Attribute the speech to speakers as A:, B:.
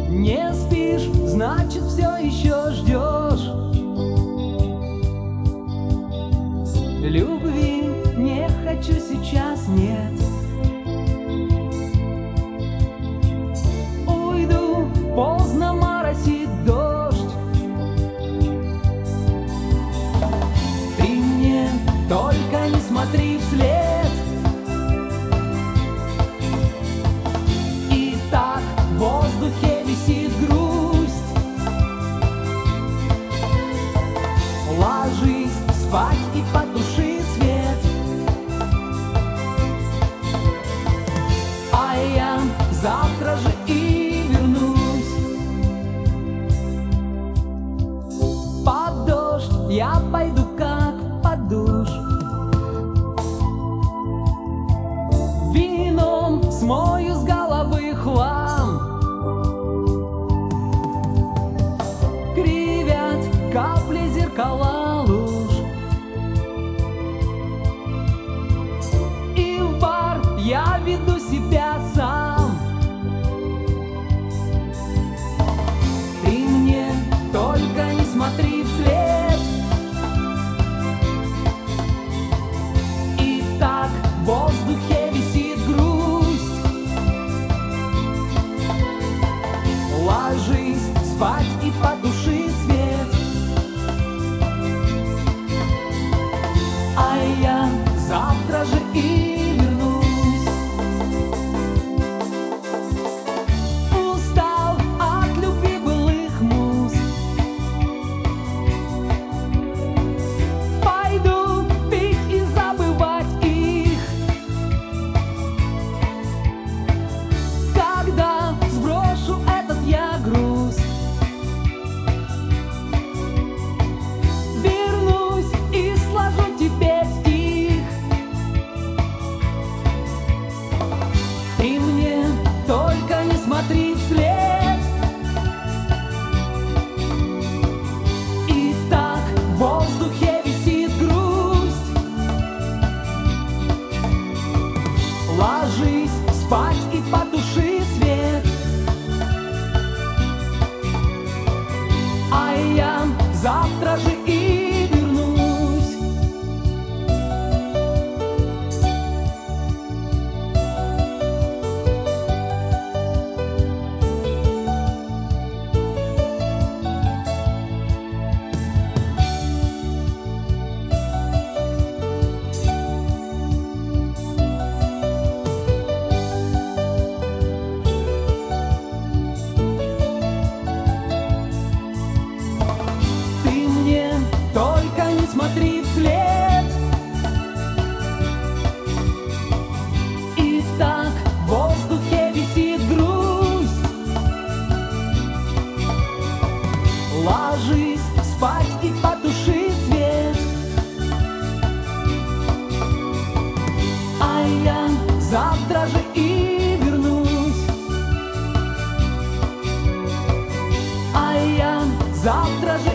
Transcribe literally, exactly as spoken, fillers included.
A: Не спишь, значит, все еще ждешь. Любви не хочу сейчас, нет. Уйду, поздно моросит дождь. Ты мне только не смотри вслед. И так в воздухе висит грусть. Ложись спать и потуши свет. А я завтра же и вернусь. Под дождь я пойду как под душ. Вином смою с головы хлам. Кривят капли зеркала луж. И в бар я веду себя сам. Ты мне только не смотри вслед. И так в воздухе висит грусть. Ложись спать и потуши свет. А я завтра же и вернусь. Устал от любви былых муз. Пойду пить и забывать их. Когда сброшу этот я груз, вернусь и сложу тебе стих. Ты мне только не смотри вслед. И так в воздухе висит грусть. Ложись спать и потуши свет. А я завтра же и вернусь. Ты мне только не смотри вслед. И так в воздухе висит грусть. Ложись спать и потуши свет. А я завтра же и вернусь. А я завтра же